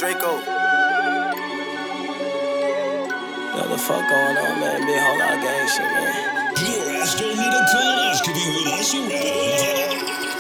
Draco. What the fuck going on, man? Big whole lot of gang shit, man. Your ass don't need a colonoscopy with us around.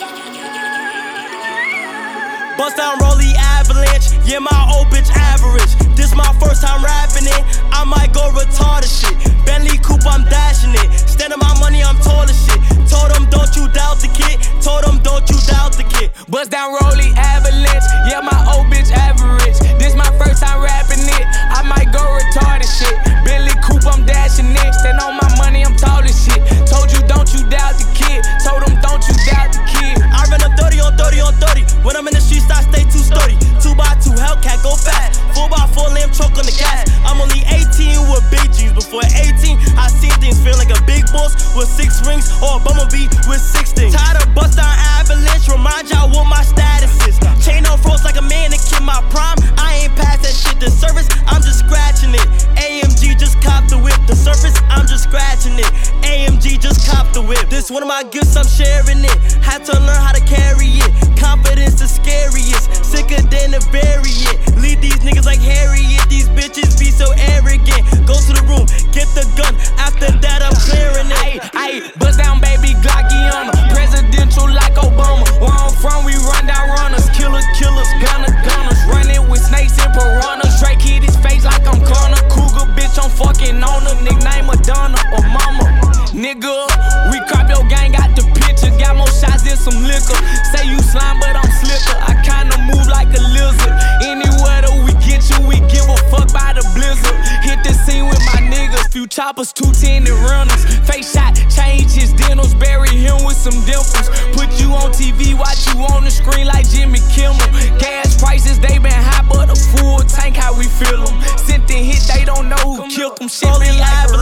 Bust down Rolly Avalanche, yeah, my old bitch average. This my first time rapping it, I might go retarded shit. Bentley coupe, I'm dashing it. Standing my money, I'm tall as shit. Told them don't you doubt the kid. Told them don't you doubt the kid. Bust down Rolly Avalanche, yeah, my old bitch average. This my first time rapping it, I might go retarded shit. Bentley coupe, I'm dashing it. Stand on my money, I'm tall as shit. Told you don't you doubt the kid. Told them don't you doubt the kid. I ran up 30 on 30 on 30. When I'm in the streets, I stay too sturdy. 2x2 Hellcat, go fast. 4x4 lamb choke on the gas. I'm only 18 with big G's. Before 18, I seen things feel like a big boss with 6 rings or a bumblebee with 6 things. Tired of bust down Avalanche, remind y'all what my status is. Chain on froze like a mannequin, my prime. I ain't past that shit. The surface, I'm just scratching it. AMG just copped the whip. The surface, I'm just scratching it. AMG just copped the whip. This one of my gifts, I'm sharing it. Had to learn how to carry it. Confidence the scariest, sicker than a variant. Lead these niggas like Harriet. These bitches be so arrogant. Go to the room, get the gun. After that, I'm clearing it. Ayy, bust down baby Glocky on her. Presidential like Obama. Where I'm from, we run down runners. Killers, gunners. Running with snakes and piranhas. Straight hit his face like I'm Connor. Cougar bitch, I'm fucking on her. Nickname Madonna or Mama. Nigga, we crop your gang, got the picture. Got more shots than some liquor. Say you slime, but I'm slicker. I kinda move like a lizard. Anywhere that we get you, we give a fuck by the blizzard. Hit the scene with my niggas. Few choppers, 210 and runners. Face shot, change his dentals. Bury him with some dimples. Put you on TV, watch you on the screen like Jimmy Kimmel. Gas prices, they been high, but a full tank, how we feel them. Sent the hit, they don't know who killed them. Shit been like